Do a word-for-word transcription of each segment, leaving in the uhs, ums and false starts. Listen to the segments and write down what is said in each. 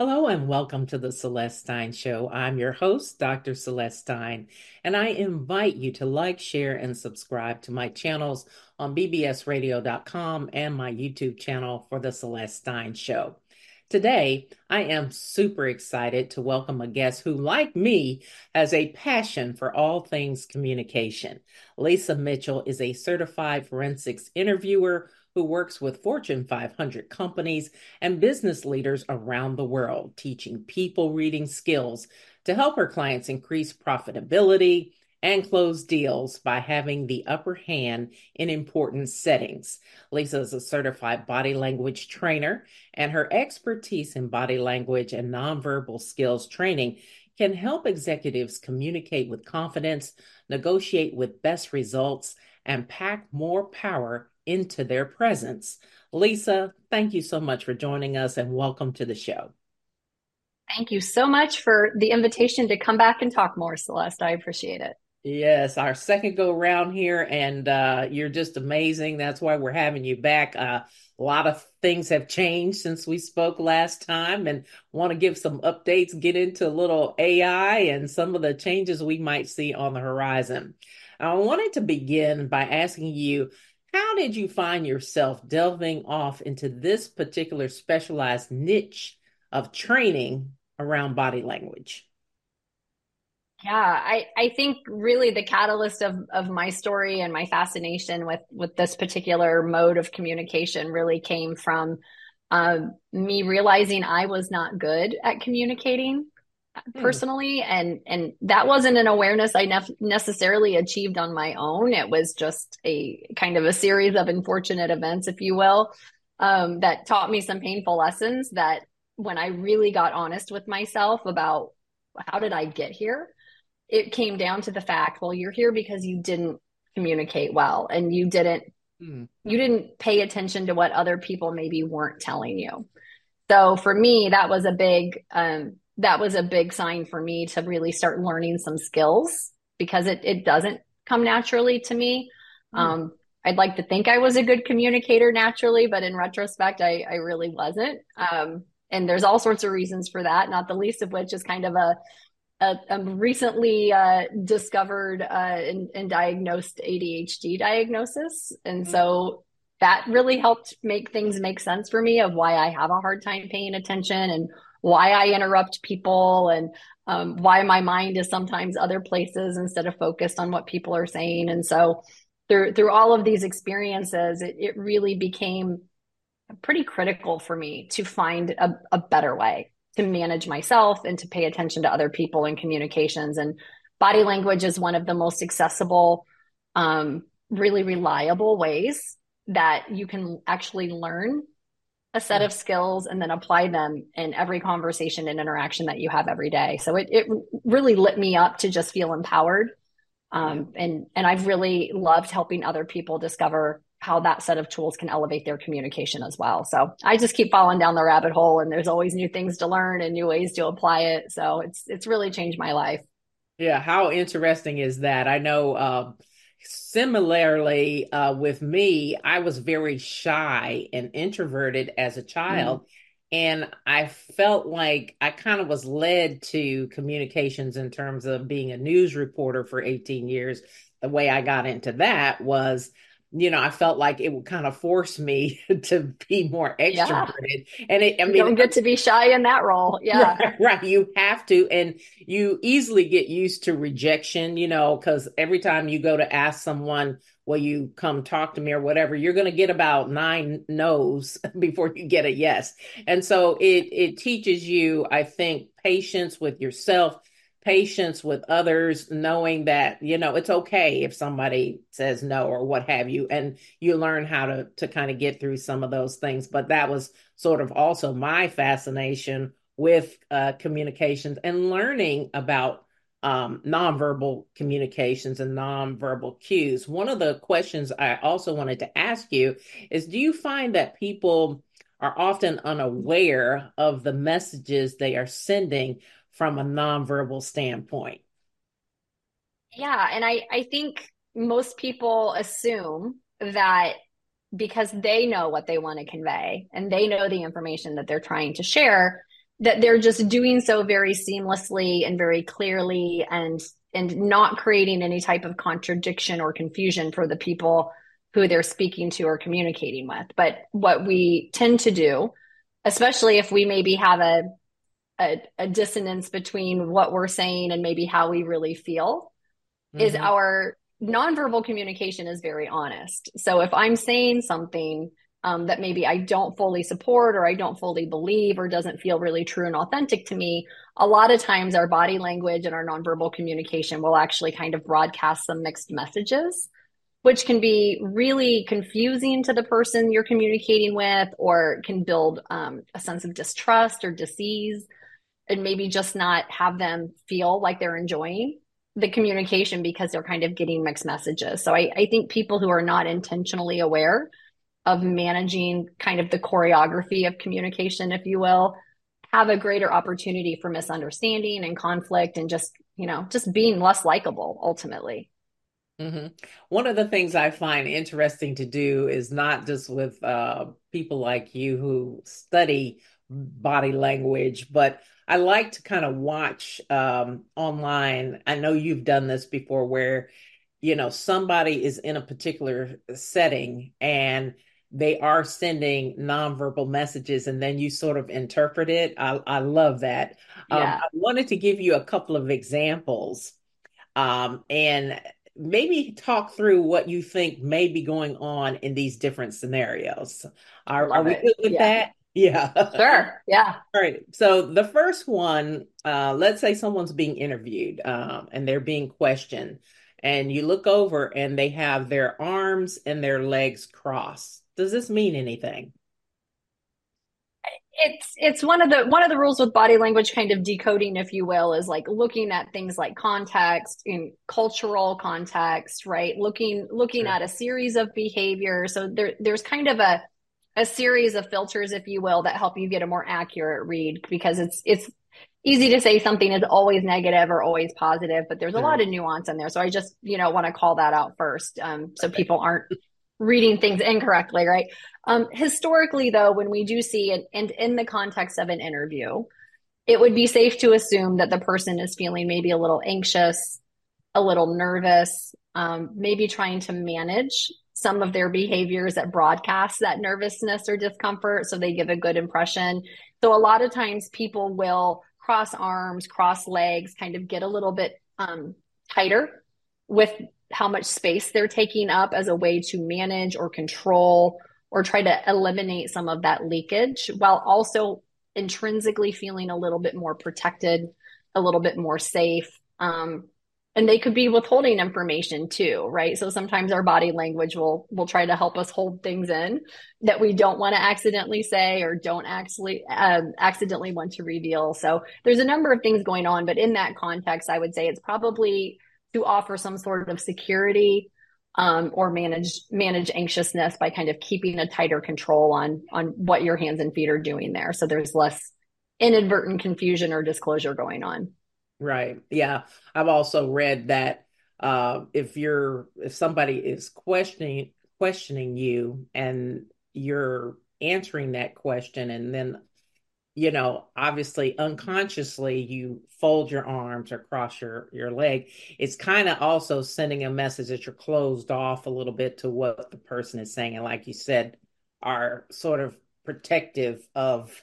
Hello and welcome to the Celestine Show. I'm your host, Doctor Celestine, and I invite you to like, share, and subscribe to my channels on b b s radio dot com and my YouTube channel for the Celestine Show. Today, I am super excited to welcome a guest who, like me, has a passion for all things communication. Lisa Mitchell is a certified forensics interviewer who works with Fortune five hundred companies and business leaders around the world, teaching people reading skills to help her clients increase profitability and close deals by having the upper hand in important settings. Lisa is a certified body language trainer, and her expertise in body language and nonverbal skills training can help executives communicate with confidence, negotiate with best results, and pack more power into their presence. Lisa, thank you so much for joining us and welcome to the show. Thank you so much for the invitation to come back and talk more, Celeste. I appreciate it. Yes, our second go round here, and uh, you're just amazing. That's why we're having you back. Uh, a lot of things have changed since we spoke last time, and want to give some updates, get into a little A I and some of the changes we might see on the horizon. I wanted to begin by asking you, how did you find yourself delving off into this particular specialized niche of training around body language? Yeah, I, I think really the catalyst of, of my story and my fascination with, with this particular mode of communication really came from um, me realizing I was not good at communicating Hmm. personally. And, and that wasn't an awareness I nef- necessarily achieved on my own. It was just a kind of a series of unfortunate events, if you will, um, that taught me some painful lessons that when I really got honest with myself about how did I get here, it came down to the fact, well, you're here because you didn't communicate well and you didn't Hmm. you didn't pay attention to what other people maybe weren't telling you. So for me, that was a big um, that was a big sign for me to really start learning some skills because it it doesn't come naturally to me. Hmm. Um, I'd like to think I was a good communicator naturally, but in retrospect, I, I really wasn't. Um, and there's all sorts of reasons for that, not the least of which is kind of a a, a recently uh, discovered uh, and, and diagnosed A D H D diagnosis. And Hmm. so that really helped make things make sense for me of why I have a hard time paying attention and why I interrupt people and um, why my mind is sometimes other places instead of focused on what people are saying. And so through through all of these experiences, it, it really became pretty critical for me to find a, a better way to manage myself and to pay attention to other people in communications. And body language is one of the most accessible, um, really reliable ways that you can actually learn a set Hmm. of skills and then apply them in every conversation and interaction that you have every day. So it, it really lit me up to just feel empowered. Yeah. Um, and, and I've really loved helping other people discover how that set of tools can elevate their communication as well. So I just keep falling down the rabbit hole and there's always new things to learn and new ways to apply it. So it's, it's really changed my life. Yeah, how interesting is that? I know uh, similarly uh, with me, I was very shy and introverted as a Mm. child. And I felt like I kind of was led to communications in terms of being a news reporter for eighteen years. The way I got into that was, you know, I felt like it would kind of force me to be more Yeah. extroverted. And it, I You mean, don't get to be shy in that role. Yeah. right, right. You have to, and you easily get used to rejection, you know, because every time you go to ask someone, will you come talk to me or whatever, you're going to get about nine no's before you get a yes. And so it it teaches you, I think, patience with yourself, patience with others, knowing that, you know, it's okay if somebody says no or what have you, and you learn how to to kind of get through some of those things. But that was sort of also my fascination with uh, communications and learning about um, nonverbal communications and nonverbal cues. One of the questions I also wanted to ask you is, do you find that people are often unaware of the messages they are sending from a nonverbal standpoint? Yeah. And I, I think most people assume that because they know what they want to convey and they know the information that they're trying to share, that they're just doing so very seamlessly and very clearly, and and not creating any type of contradiction or confusion for the people who they're speaking to or communicating with. But what we tend to do, especially if we maybe have a a, a dissonance between what we're saying and maybe how we really feel, is Mm-hmm. our nonverbal communication is very honest. So if I'm saying something um, that maybe I don't fully support or I don't fully believe or doesn't feel really true and authentic to me, a lot of times our body language and our nonverbal communication will actually kind of broadcast some mixed messages, which can be really confusing to the person you're communicating with, or can build um, a sense of distrust or disease, and maybe just not have them feel like they're enjoying the communication because they're kind of getting mixed messages. So I, I think people who are not intentionally aware of managing kind of the choreography of communication, if you will, have a greater opportunity for misunderstanding and conflict, and just, you know, just being less likable ultimately. hmm One of the things I find interesting to do is not just with uh, people like you who study body language, but I like to kind of watch um, online. I know you've done this before where, you know, somebody is in a particular setting and they are sending nonverbal messages and then you sort of interpret it. I, I love that. Um, Yeah, I wanted to give you a couple of examples um, and maybe talk through what you think may be going on in these different scenarios. Are, are love we it. good with Yeah, that? Yeah. sure. Yeah. All right. So the first one, uh, let's say someone's being interviewed um, and they're being questioned, and you look over and they have their arms and their legs crossed. Does this mean anything? It's it's one of the one of the rules with body language kind of decoding, if you will, is like looking at things like context, in cultural context, right? Looking looking Sure. at a series of behaviors. So there there's kind of a a series of filters, if you will, that help you get a more accurate read, because it's it's easy to say something is always negative or always positive, but there's a lot Sure. of nuance in there. So I just, you know, want to call that out first, um, so Okay. people aren't reading things incorrectly, right? Um, historically, though, when we do see it, and in the context of an interview, it would be safe to assume that the person is feeling maybe a little anxious, a little nervous, um, maybe trying to manage some of their behaviors that broadcast that nervousness or discomfort so they give a good impression. So a lot of times people will cross arms, cross legs, kind of get a little bit um, tighter with how much space they're taking up as a way to manage or control or try to eliminate some of that leakage, while also intrinsically feeling a little bit more protected, a little bit more safe. Um, and they could be withholding information too, right? So sometimes our body language will will try to help us hold things in that we don't want to accidentally say or don't actually um, accidentally want to reveal. So there's a number of things going on, but in that context, I would say it's probably to offer some sort of security, um, or manage manage anxiousness by kind of keeping a tighter control on on what your hands and feet are doing there. So there's less inadvertent confusion or disclosure going on. Right. Yeah. I've also read that uh, if you're if somebody is questioning questioning you and you're answering that question and then you know, obviously unconsciously you fold your arms or cross your your leg, it's kind of also sending a message that you're closed off a little bit to what the person is saying. And like you said, are sort of protective of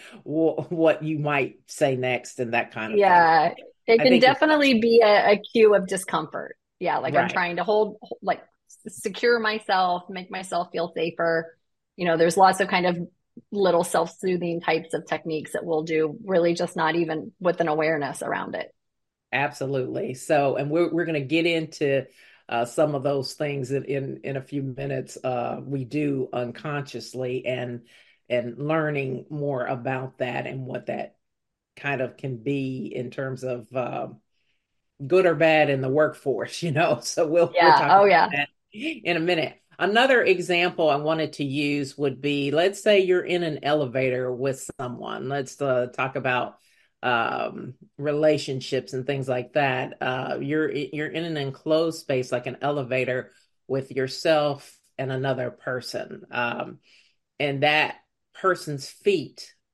what you might say next and that kind of thing. Yeah, it I can think it's definitely be a, a cue of discomfort. Yeah, like I'm right. trying to hold, like secure myself, make myself feel safer. You know, there's lots of kind of little self-soothing types of techniques that we'll do, really just not even with an awareness around it. Absolutely. So, and we're we're going to get into uh, some of those things in in, in a few minutes. Uh, we do unconsciously and and learning more about that and what that kind of can be in terms of uh, good or bad in the workforce. You know. So we'll we'll Yeah. talk Oh, about yeah. that in a minute. Another example I wanted to use would be, let's say you're in an elevator with someone. Let's uh, talk about um, relationships and things like that. Uh, you're you're in an enclosed space like an elevator with yourself and another person, um, and that person's feet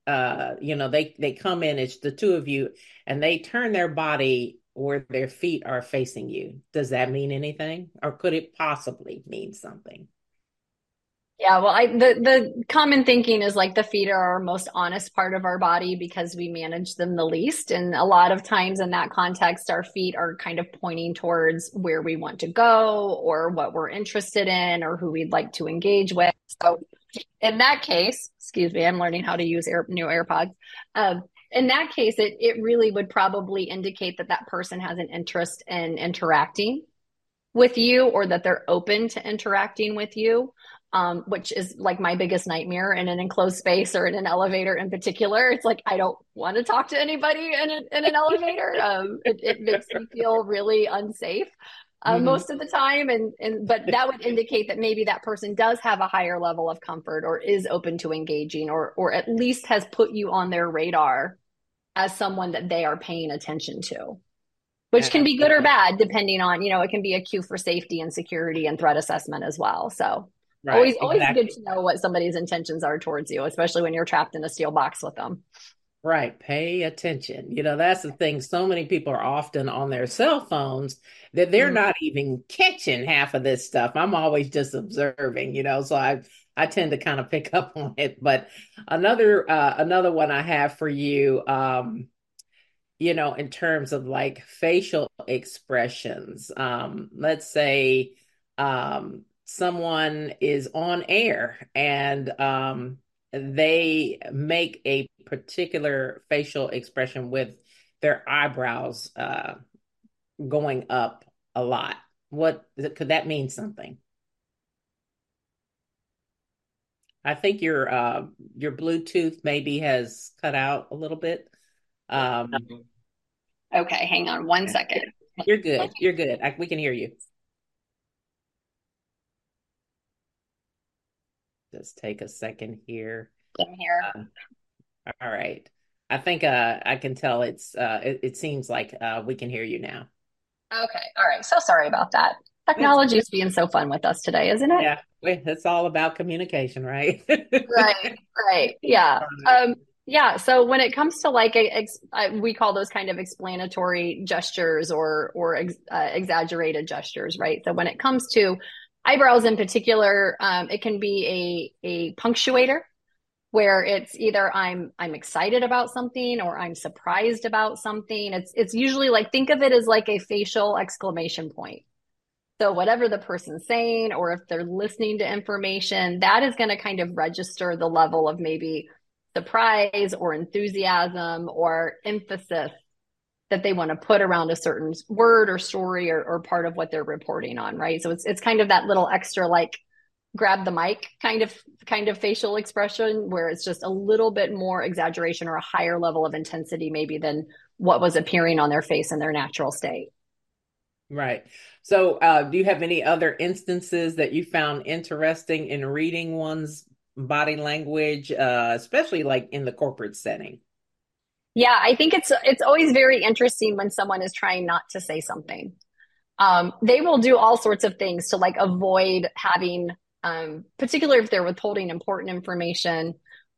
uh, you know, they they come in, it's the two of you, and they turn their body where their feet are facing you. Does that mean anything, or could it possibly mean something? Yeah, well, I the the common thinking is like the feet are our most honest part of our body because we manage them the least. And a lot of times in that context, our feet are kind of pointing towards where we want to go or what we're interested in or who we'd like to engage with. So in that case, excuse me, I'm learning how to use Air, new AirPods. Um, in that case, it it really would probably indicate that that person has an interest in interacting with you or that they're open to interacting with you, um, which is like my biggest nightmare in an enclosed space or in an elevator in particular. It's like I don't want to talk to anybody in, a, in an elevator. Um, it, it makes me feel really unsafe. Uh, Hmm. most of the time, and and but that would indicate that maybe that person does have a higher level of comfort, or is open to engaging, or or at least has put you on their radar as someone that they are paying attention to, which can be good or Absolutely. bad depending on, you know, it can be a cue for safety and security and threat assessment as well. So Right, always, always good exactly. to know what somebody's intentions are towards you, especially when you're trapped in a steel box with them. Right. Pay attention. You know, that's the thing. So many people are often on their cell phones that they're Mm. not even catching half of this stuff. I'm always just observing, you know, so I I tend to kind of pick up on it. But another uh another one I have for you, um, you know, in terms of like facial expressions. Um, let's say um, someone is on air and um, they make a particular facial expression with their eyebrows uh, going up a lot. What could that mean something? I think your uh, your Bluetooth maybe has cut out a little bit. Um, Okay, hang on one second. you're Let good. You're good. I, we can hear you. Just take a second here. them here. Uh, all right. I think uh, I can tell it's uh, it, it seems like uh, we can hear you now. Okay, all right. So sorry about that. That's Technology is being so fun with us today, isn't it? yeah. we- It's all about communication, right? Right, right. Yeah. Right. Um, yeah. So when it comes to like, ex uh, we call those kind of explanatory gestures or or ex uh, exaggerated gestures, right? So when it comes to eyebrows in particular, um, it can be a a punctuator where it's either I'm I'm excited about something or I'm surprised about something. It's it's usually like think of it as like a facial exclamation point. So whatever the person's saying, or if they're listening to information, that is going to kind of register the level of maybe surprise or enthusiasm or emphasis that they want to put around a certain word or story or, or part of what they're reporting on, right? So it's it's kind of that little extra like grab the mic kind of kind of facial expression where it's just a little bit more exaggeration or a higher level of intensity maybe than what was appearing on their face in their natural state. Right. So, uh, do you have any other instances that you found interesting in reading one's body language, uh, especially like in the corporate setting? Yeah, I think it's it's always very interesting when someone is trying not to say something. Um, they will do all sorts of things to like avoid having, um, particularly if they're withholding important information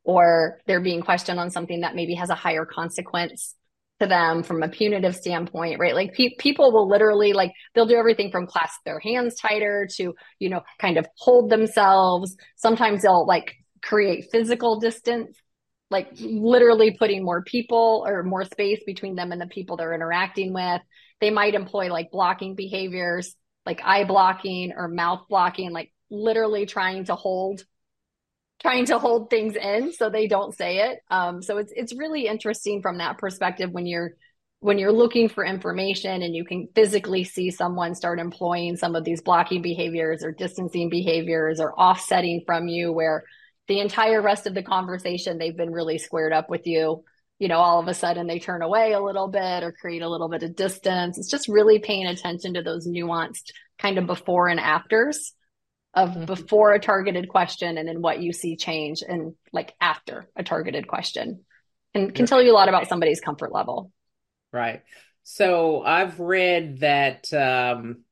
or they're being questioned on something that maybe has a higher consequence to them from a punitive standpoint, right? Like pe people will literally like they'll do everything from clasp their hands tighter to, you know, kind of hold themselves. Sometimes they'll like create physical distance, like literally putting more people or more space between them and the people they're interacting with. They might employ like blocking behaviors, like eye blocking or mouth blocking, like literally trying to hold trying to hold things in so they don't say it. Um, so it's it's really interesting from that perspective when you're when you're looking for information and you can physically see someone start employing some of these blocking behaviors or distancing behaviors or offsetting from you where the entire rest of the conversation they've been really squared up with you. You know, all of a sudden they turn away a little bit or create a little bit of distance. It's just really paying attention to those nuanced kind of before and afters of Mhm. before a targeted question and then what you see change and like after a targeted question and can tell Right. you a lot about somebody's comfort level. Right. So I've read that. Um,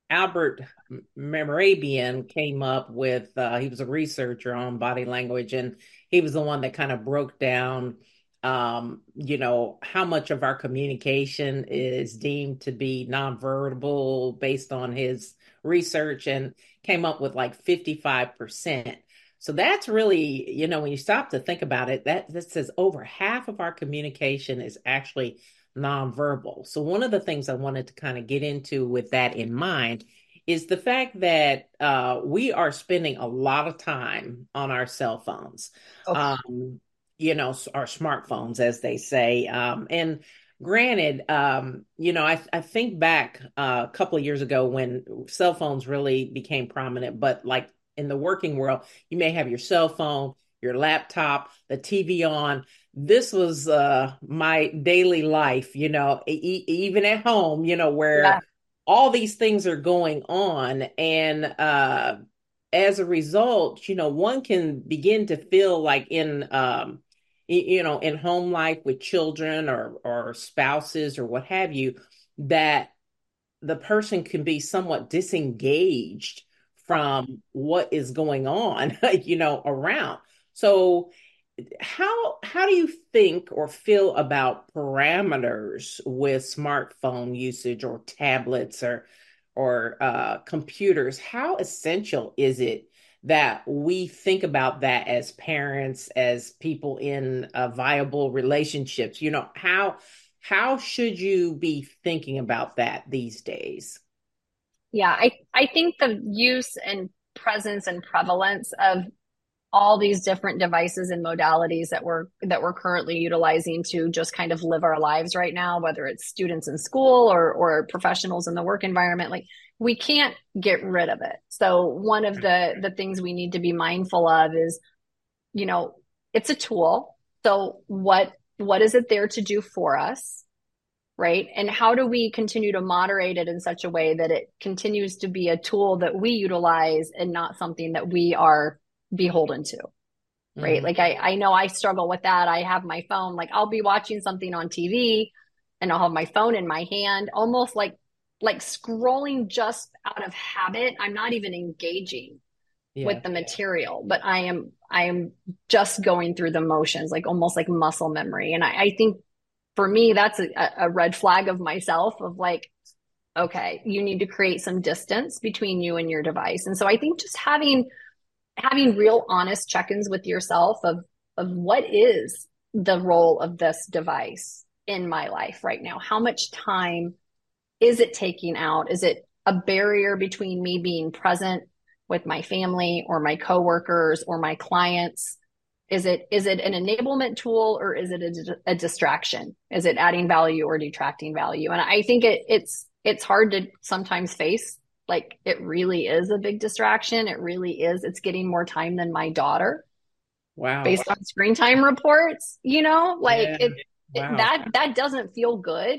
Albert Mehrabian came up with, uh, he was a researcher on body language, and he was the one that kind of broke down, um, you know, how much of our communication is deemed to be nonverbal based on his research, and came up with like fifty-five percent. So that's really, you know, when you stop to think about it, that, that says over half of our communication is actually nonverbal. So, one of the things I wanted to kind of get into with that in mind is the fact that uh, we are spending a lot of time on our cell phones, Oh, um, you know, our smartphones, as they say. Um, and granted, um, you know, I, I think back uh, a couple of years ago when cell phones really became prominent, but like in the working world, you may have your cell phone, your laptop, the T V on. This was uh my daily life, you know, e- even at home, you know, yeah. where all these things are going on. And uh as a result, you know, one can begin to feel like in um you know, in home life with children or or spouses or what have you, that the person can be somewhat disengaged from what is going on, you know, around. So how how do you think or feel about parameters with smartphone usage or tablets or or uh, computers? How essential is it that we think about that as parents, as people in uh, viable relationships? You know, how how should you be thinking about that these days? Yeah, I, I think the use and presence and prevalence of all these different devices and modalities that we're that we're currently utilizing to just kind of live our lives right now, whether it's students in school or or professionals in the work environment, like we can't get rid of it. So one of the the things we need to be mindful of is, you know, it's a tool. So what what is it there to do for us? Right? And how do we continue to moderate it in such a way that it continues to be a tool that we utilize and not something that we are beholden to? Right? Mhm. Like I, I know I struggle with that. I have my phone, like I'll be watching something on T V and I'll have my phone in my hand, almost like like scrolling just out of habit. I'm not even engaging with Yeah. the material, but I am I am just going through the motions, like almost like muscle memory. And I, I think for me, that's a, a red flag of myself of like, okay, you need to create some distance between you and your device. And so I think just having having real honest check-ins with yourself of of what is the role of this device in my life right now? How much time is it taking out? Is it a barrier between me being present with my family or my coworkers or my clients? Is it is it an enablement tool or is it a, a distraction? Is it adding value or detracting value? And I think it, it's it's hard to sometimes face. Like it really is a big distraction. It really is. It's getting more time than my daughter Wow. based on screen time reports. You know, like Yeah. it, it Wow. that that doesn't feel good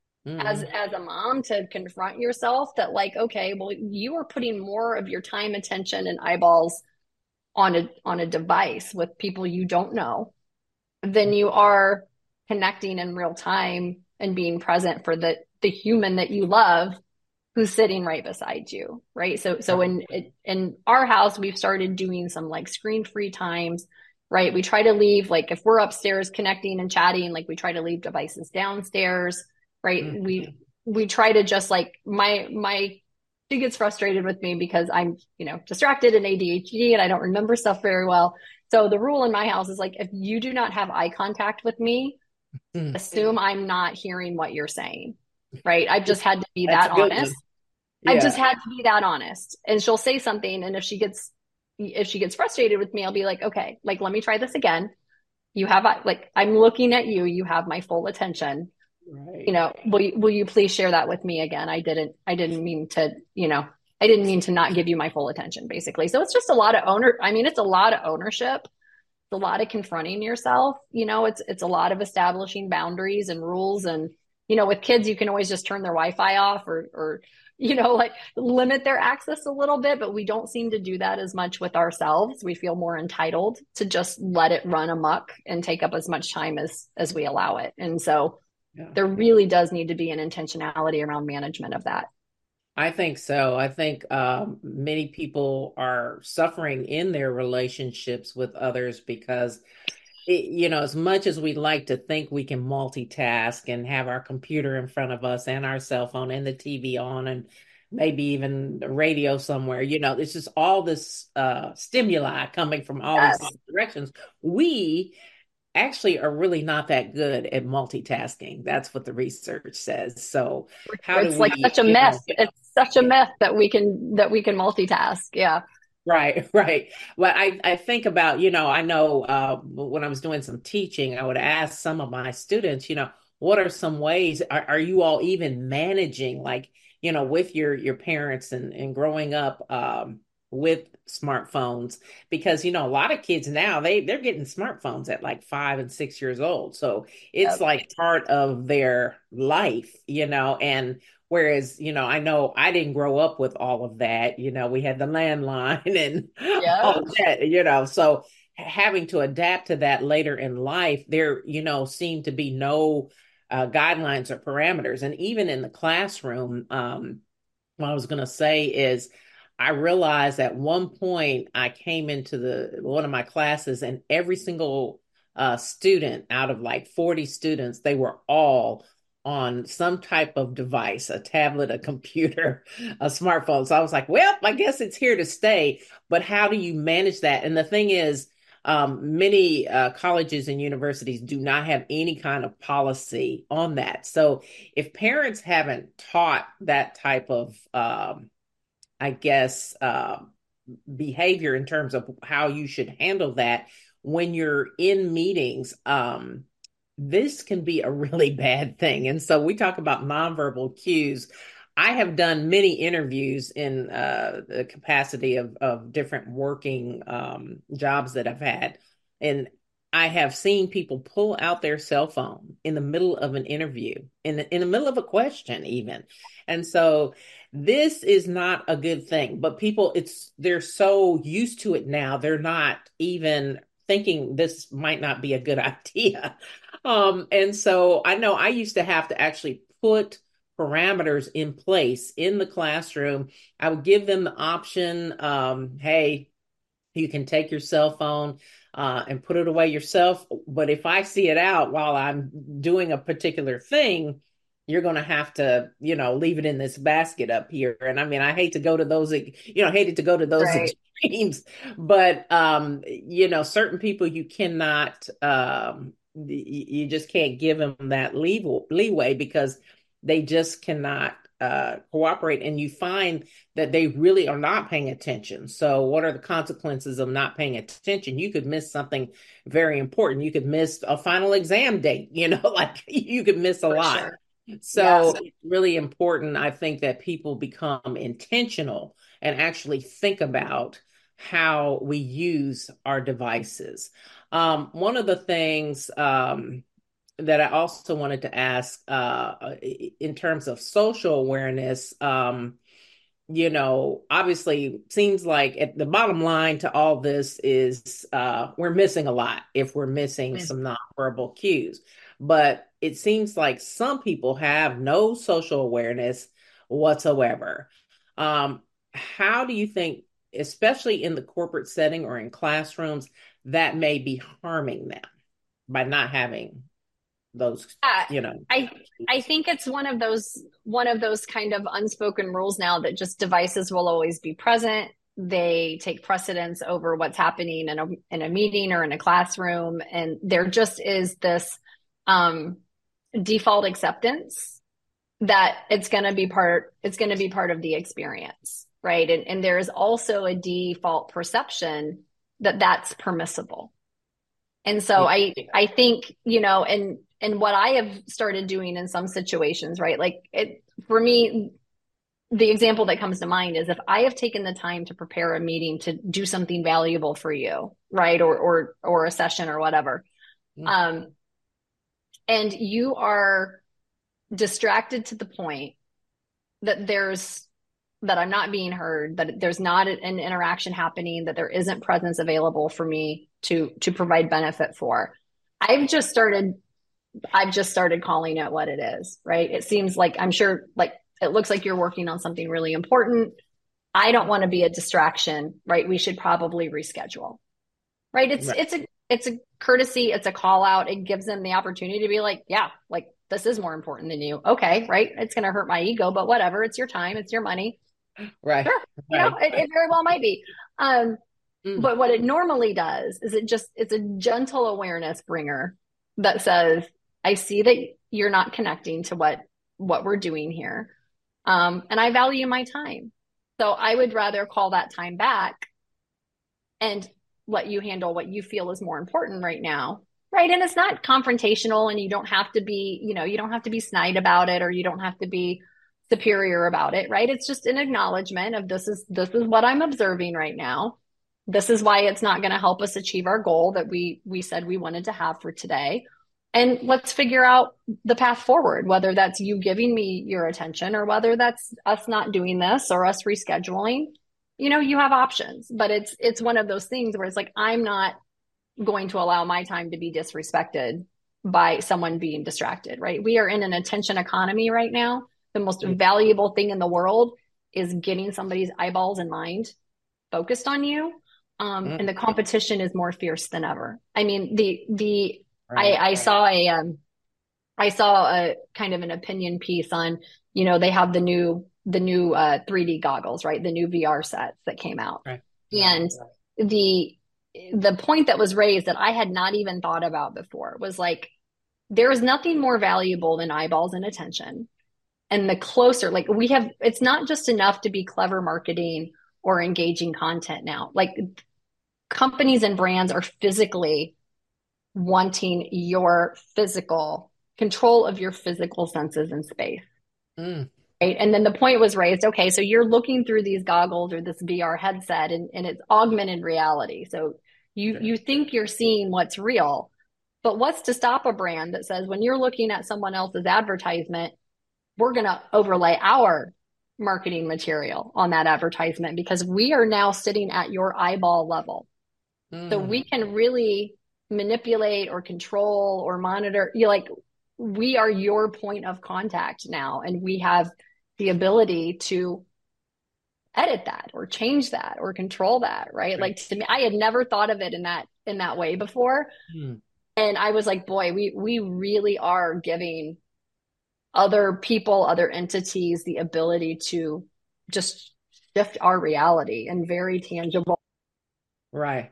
as Mm-mm. as a mom to confront yourself that like, okay, well, you are putting more of your time, attention, and eyeballs on a on a device with people you don't know than you are connecting in real time and being present for the the human that you love who's sitting right beside you, right? So so Right. in in our house we've started doing some like screen free times, right? We try to leave, like if we're upstairs connecting and chatting, like we try to leave devices downstairs, right? Mhm. We we try to just like my my she gets frustrated with me because I'm, you know, distracted and A D H D and I don't remember stuff very well. So the rule in my house is like if you do not have eye contact with me, Mm. assume I'm not hearing what you're saying. Right? I've just had to be That's that a good one. honest. I've just Yeah. had to be that honest. And she'll say something and if she gets if she gets frustrated with me, I'll be like, "Okay, like let me try this again. You have like I'm looking at you, you have my full attention. You Right. know, will you, will you please share that with me again? I didn't I didn't mean to, you know, I didn't mean to not give you my full attention basically." So it's just a lot of owner I mean, it's a lot of ownership. It's a lot of confronting yourself. You know, it's it's a lot of establishing boundaries and rules. And you know, with kids, you can always just turn their Wi-Fi off or or you know, like limit their access a little bit. But we don't seem to do that as much with ourselves. We feel more entitled to just let it run amok and take up as much time as as we allow it. And so Yeah. there really does need to be an intentionality around management of that. I think so. I think um, many people are suffering in their relationships with others because it, you know, as much as we like to think we can multitask and have our computer in front of us and our cell phone and the T V on and maybe even the radio somewhere, you know, it's just all this uh, stimuli coming from all these Yes. different directions. We actually are really not that good at multitasking. That's what the research says. So, how do It's like we, such a you myth. know, It's such a myth that we can that we can multitask. Yeah. right, right. Well, I, I think about, you know, I know uh, when I was doing some teaching, I would ask some of my students, you know, what are some ways, are, are you all even managing, like, you know, with your your parents and, and growing up um, with smartphones? Because, you know, a lot of kids now, they they're getting smartphones at like five and six years old. So it's Yep. like part of their life, you know, and whereas, you know, I know I didn't grow up with all of that. You know, we had the landline and Yep. all of that, you know, so having to adapt to that later in life, there, you know, seem to be no uh, guidelines or parameters. And even in the classroom, um, what I was going to say is, I realized at one point I came into the one of my classes, and every single uh, student out of like forty students, they were all on some type of device, a tablet, a computer, a smartphone. So I was like, well, I guess it's here to stay. But how do you manage that? And the thing is, um, many uh, colleges and universities do not have any kind of policy on that. So if parents haven't taught that type of, um, I guess, uh, behavior in terms of how you should handle that when you're in meetings, um, this can be a really bad thing. And so we talk about nonverbal cues. I have done many interviews in uh, the capacity of, of different working um, jobs that I've had. And I have seen people pull out their cell phone in the middle of an interview, in the, in the middle of a question, even. And so this is not a good thing, but people, it's they're so used to it now, they're not even thinking this might not be a good idea. Um, and so I know I used to have to actually put parameters in place in the classroom. I would give them the option, um, hey, you can take your cell phone uh, and put it away yourself. But if I see it out while I'm doing a particular thing, you're going to have to, you know, leave it in this basket up here. And I mean, I hate to go to those, you know, hated to go to those Right. extremes, but, um, you know, certain people you cannot, um, you just can't give them that leeway because they just cannot uh, cooperate. And you find that they really are not paying attention. So, what are the consequences of not paying attention? You could miss something very important. You could miss a final exam date, you know, like you could miss a For lot. sure. So, Yes. it's really important, I think, that people become intentional and actually think about how we use our devices. Um, one of the things um, that I also wanted to ask uh, in terms of social awareness, um, you know, obviously seems like at the bottom line to all this is uh, we're missing a lot if we're missing Mm. some nonverbal cues. But it seems like some people have no social awareness whatsoever. Um, how do you think, especially in the corporate setting or in classrooms, that may be harming them by not having those, Yeah, you know? I I think it's one of those one of those kind of unspoken rules now that just devices will always be present. They take precedence over what's happening in a in a meeting or in a classroom, and there just is this um, default acceptance that it's going to be part it's going to be part of the experience, right? And and there is also a default perception that that's permissible. And so Yeah. I I think, you know, and and what I have started doing in some situations, right? Like it for me, the example that comes to mind is if I have taken the time to prepare a meeting to do something valuable for you, right? Or or or a session or whatever. Um, and you are distracted to the point that there's that I'm not being heard, that there's not an interaction happening, that there isn't presence available for me to to provide benefit for. I've just started I've just started calling it what it is, right? It seems like I'm sure like It looks like you're working on something really important. I don't want to be a distraction, right? We should probably reschedule, right? It's, Right. it's a, it's a courtesy. It's a call out. It gives them the opportunity to be like, yeah, like this is more important than you. Okay. Right. It's going to hurt my ego, but whatever. It's your time. It's your money. Right. Sure. You know, Right. it, it very well might be. Um, Mm. but what it normally does is it just, it's a gentle awareness bringer that says, I see that you're not connecting to what, what we're doing here. Um, and I value my time. So I would rather call that time back and let you handle what you feel is more important right now. Right. And it's not confrontational and you don't have to be, you know, you don't have to be snide about it or you don't have to be superior about it. Right. It's just an acknowledgement of this is, this is what I'm observing right now. This is why it's not going to help us achieve our goal that we, we said we wanted to have for today. And let's figure out the path forward, whether that's you giving me your attention or whether that's us not doing this or us rescheduling. You know, you have options, but it's it's one of those things where it's like I'm not going to allow my time to be disrespected by someone being distracted, right? We are in an attention economy right now. The most valuable thing in the world is getting somebody's eyeballs and mind focused on you. Um, Mm. and the competition is more fierce than ever. I mean, the the I, Right. I saw a um, I saw a kind of an opinion piece on, you know, they have the new the new uh, three D goggles, right? The new V R sets that came out. Right. Right. And the the point that was raised that I had not even thought about before was like there is nothing more valuable than eyeballs and attention. And the closer, like we have, it's not just enough to be clever marketing or engaging content now. Like companies and brands are physically wanting your physical control of your physical senses in space. Mm. Right. And then the point was raised, okay, so you're looking through these goggles or this V R headset and, and it's augmented reality. So you Sure. you think you're seeing what's real. But what's to stop a brand that says when you're looking at someone else's advertisement, we're gonna overlay our marketing material on that advertisement because we are now sitting at your eyeball level. So Mm. we can really manipulate or control or monitor. You like we are your point of contact now, and we have the ability to edit that or change that or control that, right? Right. Like to me, I had never thought of it in that in that way before. Mm. And I was like, boy, we we really are giving other people, other entities the ability to just shift our reality in very tangible. Right.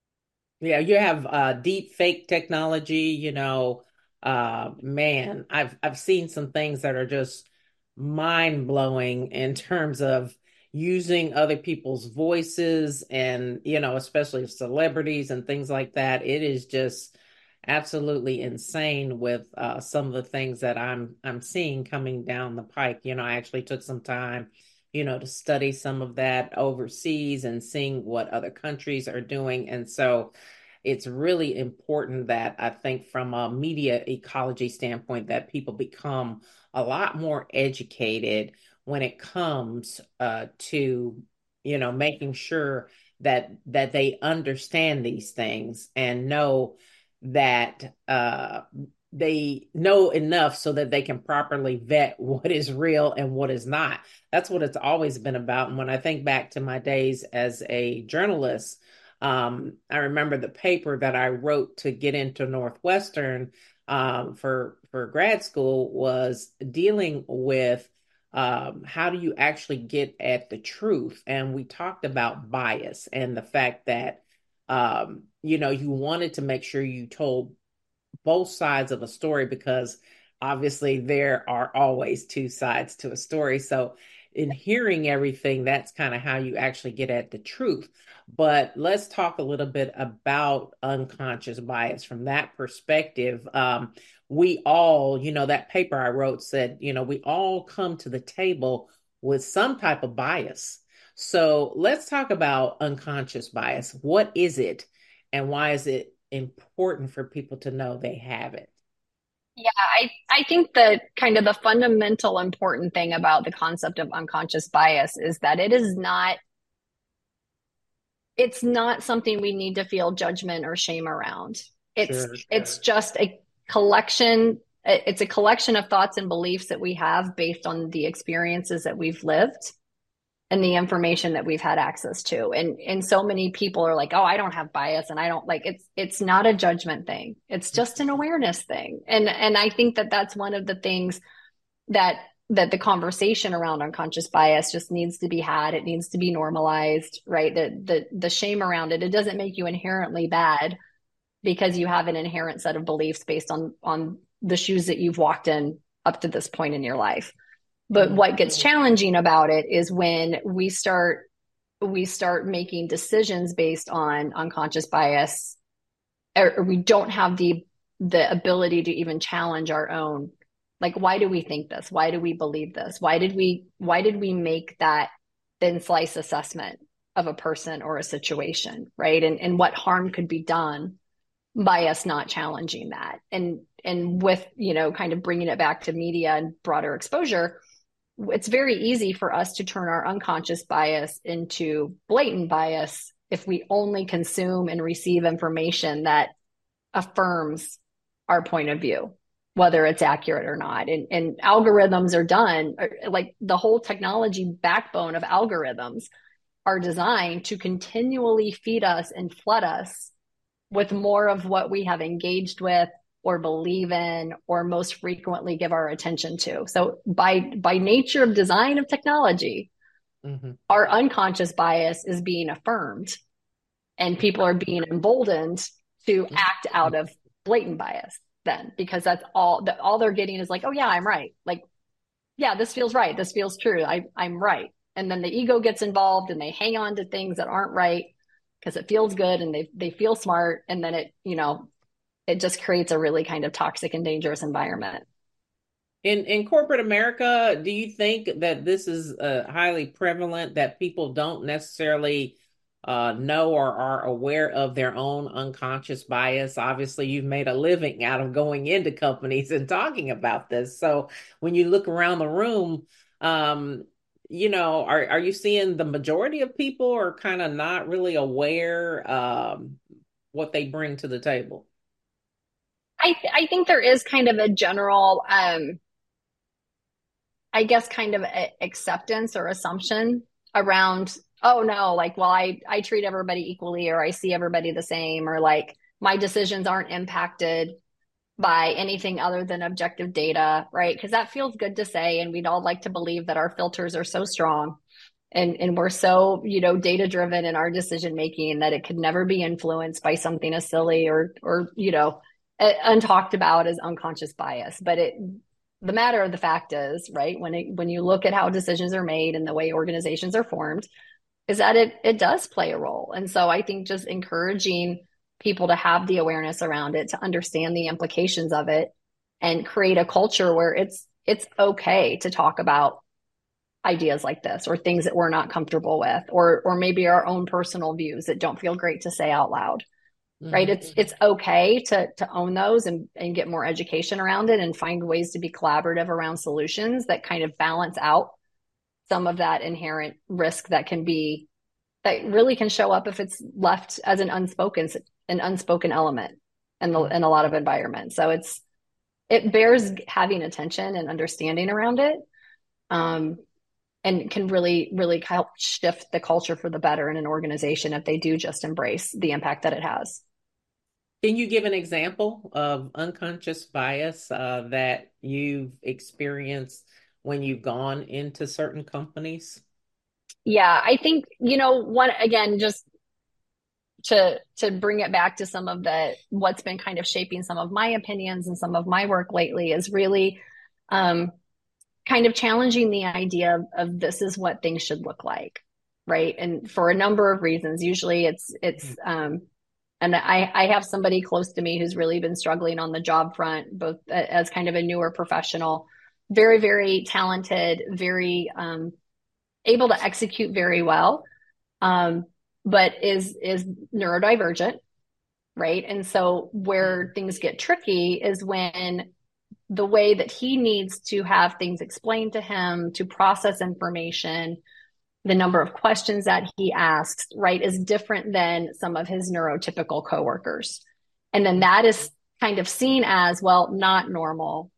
Yeah, you have uh deep fake technology, you know, uh man, I've I've seen some things that are just mind-blowing in terms of using other people's voices and, you know, especially celebrities and things like that. It is just absolutely insane with uh some of the things that I'm I'm seeing coming down the pike. You know, I actually took some time, you know, to study some of that overseas and seeing what other countries are doing. And so it's really important that I think from a media ecology standpoint that people become a lot more educated when it comes uh, to, you know, making sure that that they understand these things and know that uh, they know enough so that they can properly vet what is real and what is not. That's what it's always been about. And when I think back to my days as a journalist, um, I remember the paper that I wrote to get into Northwestern um, for for grad school was dealing with um, how do you actually get at the truth, and we talked about bias and the fact that um, you know you wanted to make sure you told both sides of a story because obviously there are always two sides to a story. So in hearing everything, that's kind of how you actually get at the truth. But let's talk a little bit about unconscious bias from that perspective. Um, we all, you know, that paper I wrote said, you know, we all come to the table with some type of bias. So let's talk about unconscious bias. What is it, and why is it important for people to know they have it? Yeah, I, I think that kind of the fundamental important thing about the concept of unconscious bias is that it is not, it's not something we need to feel judgment or shame around. It's Sure. it's just a collection It's a collection of thoughts and beliefs that we have based on the experiences that we've lived and the information that we've had access to. And and so many people are like, oh, I don't have bias and I don't like it's it's not a judgment thing. It's just an awareness thing. And and I think that that's one of the things that that the conversation around unconscious bias just needs to be had. It needs to be normalized, right? The the the shame around it. It doesn't make you inherently bad because you have an inherent set of beliefs based on on the shoes that you've walked in up to this point in your life. But what gets challenging about it is when we start we start making decisions based on unconscious bias, or we don't have the the ability to even challenge our own. Like, why do we think this? Why do we believe this? Why did we why did we make that thin slice assessment of a person or a situation, right? And and what harm could be done by us not challenging that. And and with, you know, kind of bringing it back to media and broader exposure, it's very easy for us to turn our unconscious bias into blatant bias if we only consume and receive information that affirms our point of view, whether it's accurate or not. And, and algorithms are done, like the whole technology backbone of algorithms are designed to continually feed us and flood us with more of what we have engaged with or believe in or most frequently give our attention to. So by by nature of design of technology, mm-hmm. our unconscious bias is being affirmed and people are being emboldened to act out of blatant bias then, because that's all that all they're getting is like, oh yeah, I'm right. Like, yeah, this feels right. This feels true. I, I'm right. And then the ego gets involved and they hang on to things that aren't right because it feels good and they they feel smart. And then it, you know, it just creates a really kind of toxic and dangerous environment. In in corporate America, do you think that this is uh, highly prevalent, that people don't necessarily uh, know or are aware of their own unconscious bias? Obviously, you've made a living out of going into companies and talking about this. So when you look around the room, um, you know, are, are you seeing the majority of people are kind of not really aware um, what they bring to the table? I, th- I think there is kind of a general, um, I guess, kind of a acceptance or assumption around, oh no, like, well, I, I treat everybody equally, or I see everybody the same, or like my decisions aren't impacted by anything other than objective data, right? Because that feels good to say. And we'd all like to believe that our filters are so strong and, and we're so, you know, data driven in our decision making that it could never be influenced by something as silly or, or, you know, untalked about as unconscious bias. But it, the matter of the fact is, right, when it, when you look at how decisions are made and the way organizations are formed, is that it it does play a role. And so I think just encouraging people to have the awareness around it, to understand the implications of it, and create a culture where it's it's okay to talk about ideas like this or things that we're not comfortable with, or or maybe our own personal views that don't feel great to say out loud. Right. It's it's okay to to own those and, and get more education around it and find ways to be collaborative around solutions that kind of balance out some of that inherent risk that can be that really can show up if it's left as an unspoken an unspoken element in the in a lot of environments. So it's it bears having attention and understanding around it. Um, and can really, really help shift the culture for the better in an organization if they do just embrace the impact that it has. Can you give an example of unconscious bias uh, that you've experienced when you've gone into certain companies? Yeah, I think, you know, one, again, just to to bring it back to some of the what's been kind of shaping some of my opinions and some of my work lately is really um, kind of challenging the idea of, of this is what things should look like, right? And for a number of reasons. Usually it's it's um, and I, I have somebody close to me who's really been struggling on the job front, both as kind of a newer professional, very, very talented, very um, able to execute very well, um, but is is neurodivergent, right? And so where things get tricky is when the way that he needs to have things explained to him, to process information, the number of questions that he asks, right, is different than some of his neurotypical coworkers. And then that is kind of seen as, well, not normal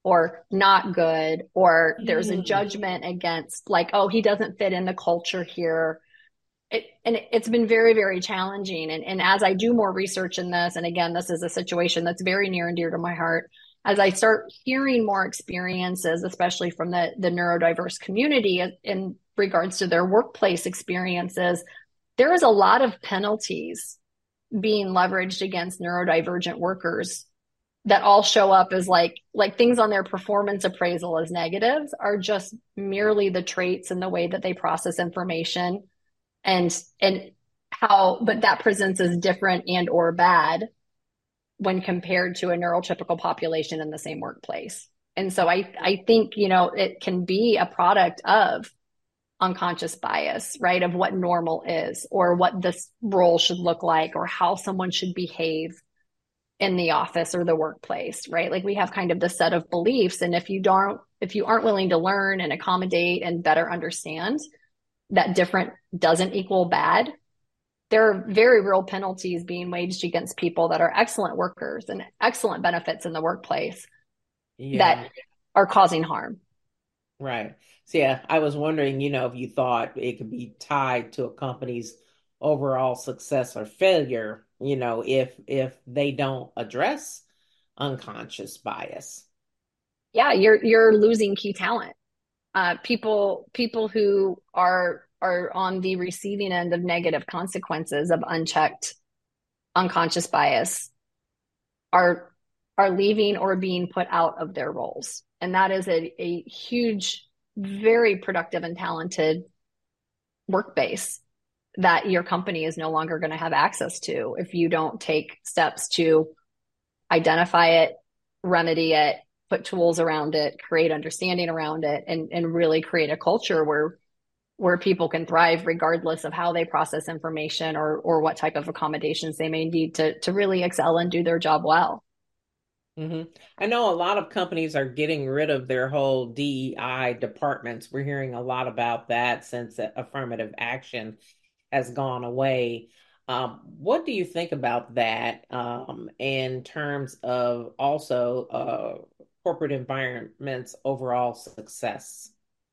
or not good, or there's a Mm. judgment against, like, oh, he doesn't fit in the culture here. It, and it, it's been very, very challenging. And, and as I do more research in this, and again, this is a situation that's very near and dear to my heart, as I start hearing more experiences, especially from the, the neurodiverse community in, in regards to their workplace experiences, there is a lot of penalties being leveraged against neurodivergent workers that all show up as like like things on their performance appraisal as negatives are just merely the traits and the way that they process information, and and how, but that presents as different and or bad when compared to a neurotypical population in the same workplace. And so I I think, you know, it can be a product of unconscious bias, right? Of what normal is, or what this role should look like, or how someone should behave in the office or the workplace, right? Like we have kind of this set of beliefs. And if you don't, if you aren't willing to learn and accommodate and better understand that different doesn't equal bad, there are very real penalties being waged against people that are excellent workers and excellent benefits in the workplace Yeah. that are causing harm. Right. So yeah, I was wondering, you know, if you thought it could be tied to a company's overall success or failure, you know, if if they don't address unconscious bias. Yeah, you're you're losing key talent. Uh, people people who are are on the receiving end of negative consequences of unchecked unconscious bias are are leaving or being put out of their roles. And that is a, a huge, very productive and talented work base that your company is no longer going to have access to if you don't take steps to identify it, remedy it, put tools around it, create understanding around it, and, and really create a culture where where people can thrive regardless of how they process information, or or what type of accommodations they may need to to really excel and do their job well. hmm I know a lot of companies are getting rid of their whole D E I departments. We're hearing a lot about that since affirmative action has gone away. Um, what do you think about that um, in terms of also uh, corporate environment's overall success?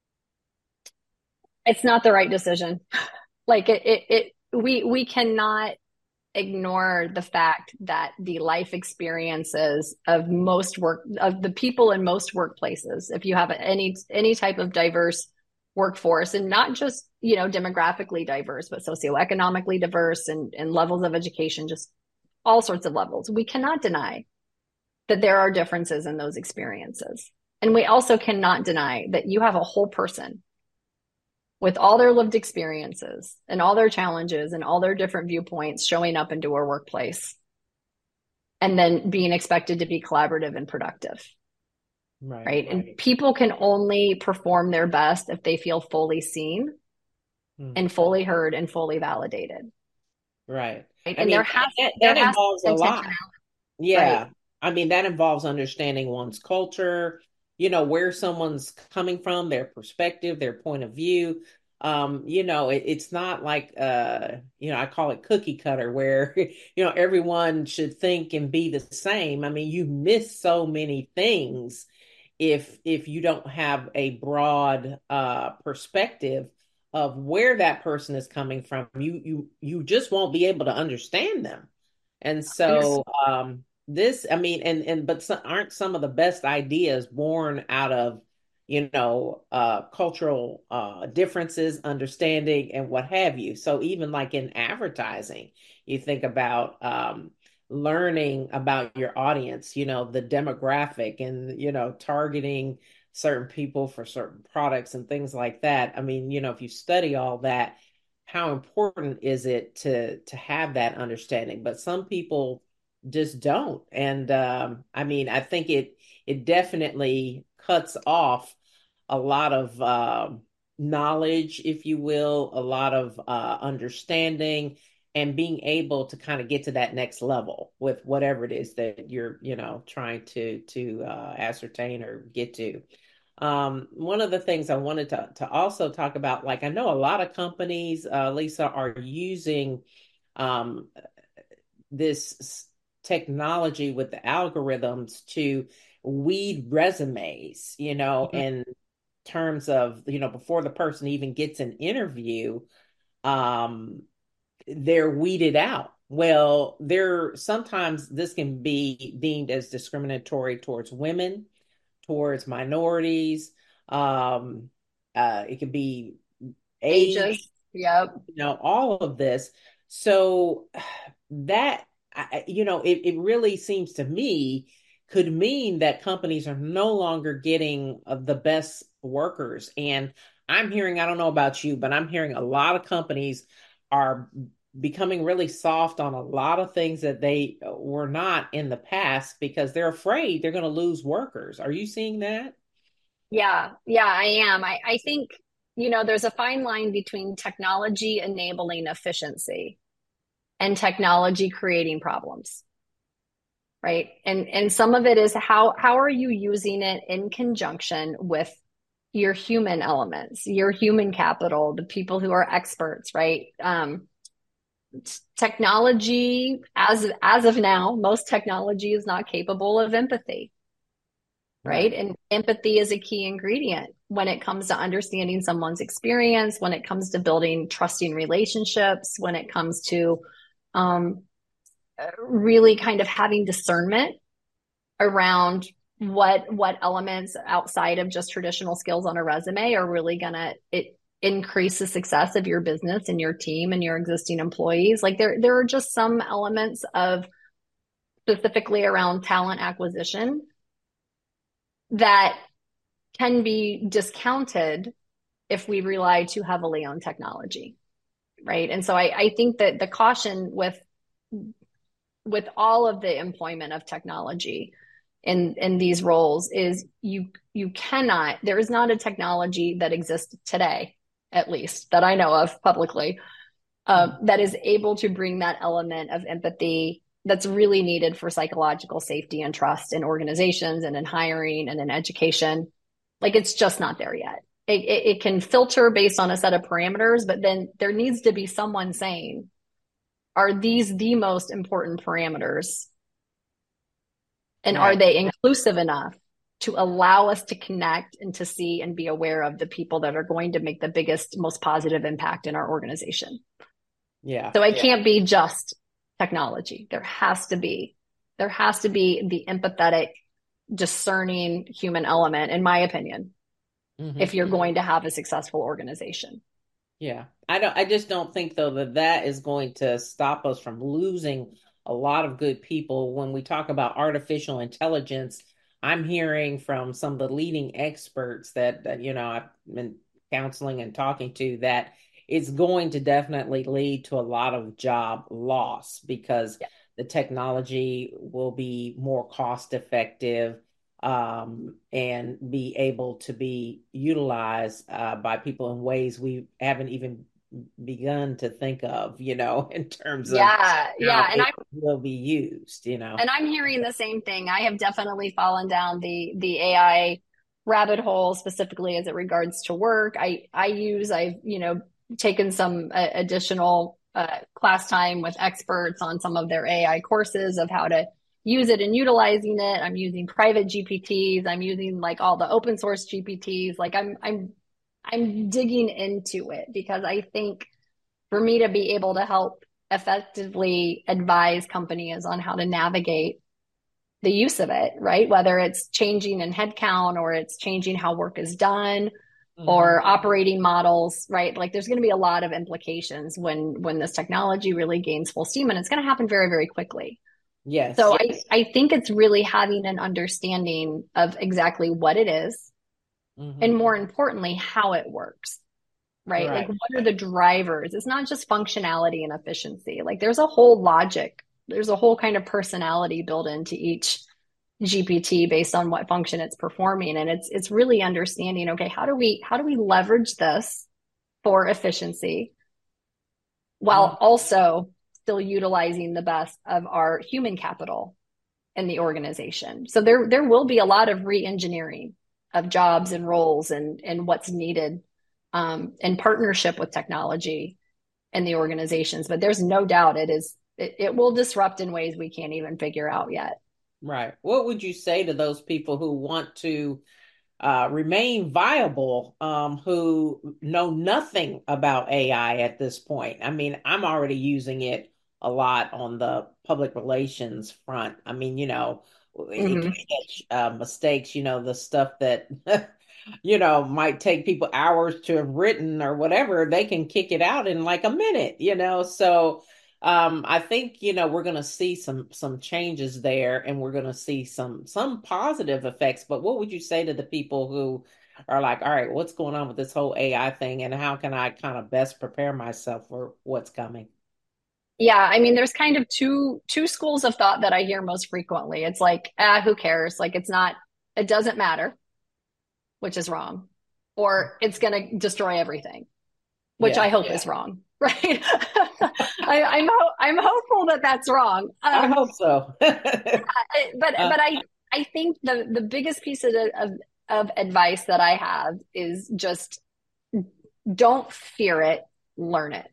It's not the right decision. Like it, it, it we we cannot ignore the fact that the life experiences of most work of the people in most workplaces, if you have any any type of diverse workforce, and not just, you know, demographically diverse, but socioeconomically diverse, and, and levels of education, just all sorts of levels, we cannot deny that there are differences in those experiences. And we also cannot deny that you have a whole person with all their lived experiences and all their challenges and all their different viewpoints showing up into our workplace, and then being expected to be collaborative and productive. Right, Right. And people can only perform their best if they feel fully seen mm, and fully heard and fully validated. right. Right. I And there mean, has that, there that has involves a lot. intentionality. Right. Yeah. I mean, that involves understanding one's culture, you know, where someone's coming from, their perspective, their point of view. Um, you know, it, it's not like, uh, you know, I call it cookie cutter where, you know, everyone should think and be the same. I mean, you miss so many things if if you don't have a broad uh perspective of where that person is coming from. You you you just won't be able to understand them. And Yes. so um this, I mean, and and but some, aren't some of the best ideas born out of, you know, uh cultural uh differences, understanding and what have you. So even like in advertising, you think about um learning about your audience, you know, the demographic and, you know, targeting certain people for certain products and things like that. I mean, you know, if you study all that, how important is it to to have that understanding? But some people just don't. And um, I mean, I think it it definitely cuts off a lot of um knowledge, if you will, a lot of uh, understanding and being able to kind of get to that next level with whatever it is that you're, you know, trying to to uh, ascertain or get to. Um, one of the things I wanted to to also talk about, like I know a lot of companies, uh, Lisa, are using um, this technology with the algorithms to weed resumes, you know, Mhm. in terms of, you know, before the person even gets an interview, um, they're weeded out. Well, there sometimes this can be deemed as discriminatory towards women, towards minorities. Um, uh, it could be age, Ages. Yep. you know, all of this. So that, I- you know, it, it really seems to me could mean that companies are no longer getting uh, the best workers. And I'm hearing, I don't know about you, but I'm hearing a lot of companies are becoming really soft on a lot of things that they were not in the past because they're afraid they're going to lose workers. Are you seeing that? Yeah. Yeah, I am. I, I think, you know, there's a fine line between technology enabling efficiency and technology creating problems, right? And and some of it is how how are you using it in conjunction with your human elements, your human capital, the people who are experts, right? Um, technology, as as of now, most technology is not capable of empathy, right? Right. And empathy is a key ingredient when it comes to understanding someone's experience, when it comes to building trusting relationships, when it comes to um, really kind of having discernment around what what elements outside of just traditional skills on a resume are really gonna it increase the success of your business and your team and your existing employees. Like there there are just some elements of specifically around talent acquisition that can be discounted if we rely too heavily on technology, right? And so I, I think that the caution with with all of the employment of technology in in these roles is you you cannot there is not a technology that exists today, at least that I know of publicly, uh, Mhm. that is able to bring that element of empathy that's really needed for psychological safety and trust in organizations and in hiring and in education. Like it's just not there yet. It, it, it can filter based on a set of parameters, but then there needs to be someone saying, are these the most important parameters? And are Right. they inclusive enough to allow us to connect and to see and be aware of the people that are going to make the biggest, most positive impact in our organization? Yeah. So it can't be just technology. There has to be, there has to be the empathetic, discerning human element, in my opinion, Hmm. if you're going to have a successful organization. Yeah. I don't, I just don't think though that that is going to stop us from losing a lot of good people. When we talk about artificial intelligence, I'm hearing from some of the leading experts that, that you know, I've been counseling and talking to that it's going to definitely lead to a lot of job loss because Yeah. the technology will be more cost effective, um, and be able to be utilized uh, by people in ways we haven't even begun to think of, you know, in terms of Yeah, how yeah, and it I'm will be used, you know. and I'm hearing the same thing. I have definitely fallen down the the A I rabbit hole, specifically as it regards to work. I I use I've you know taken some uh, additional uh, class time with experts on some of their A I courses of how to use it and utilizing it. I'm using private G P Ts. I'm using like all the open source G P Ts. Like I'm I'm I'm digging into it because I think for me to be able to help effectively advise companies on how to navigate the use of it, right? Whether it's changing in headcount or it's changing how work is done Hmm. or operating models, right? Like there's going to be a lot of implications when when this technology really gains full steam, and it's going to happen very, very quickly. So Yes. I, I think it's really having an understanding of exactly what it is and Hmm. more importantly, how it works, right? Like, Right. what are the drivers? It's not just functionality and efficiency. Like, there's a whole logic, there's a whole kind of personality built into each G P T based on what function it's performing. And it's it's really understanding, okay, how do we how do we leverage this for efficiency Hmm. while also still utilizing the best of our human capital in the organization? So there there will be a lot of re-engineering of jobs and roles and and what's needed um, in partnership with technology in the organizations. But there's no doubt it is it, it will disrupt in ways we can't even figure out yet. Right. What would you say to those people who want to uh, remain viable, um, who know nothing about A I at this point? I mean, I'm already using it a lot on the public relations front. I mean, you know, it can Hmm. catch uh, mistakes, you know, the stuff that, you know, might take people hours to have written or whatever, they can kick it out in like a minute, you know? So, um, I think, you know, we're going to see some some changes there, and we're going to see some some positive effects. But what would you say to the people who are like, all right, what's going on with this whole A I thing, and how can I kind of best prepare myself for what's coming? Yeah, I mean, there's kind of two two schools of thought that I hear most frequently. It's like, ah, who cares? Like, it's not, it doesn't matter, which is wrong, or it's going to destroy everything, which I Yeah, hope is wrong, right? I, I'm ho I'm hopeful that that's wrong. I Um, hope so. I- but Uh, but I I think the the biggest piece of of of advice that I have is just don't fear it, learn it.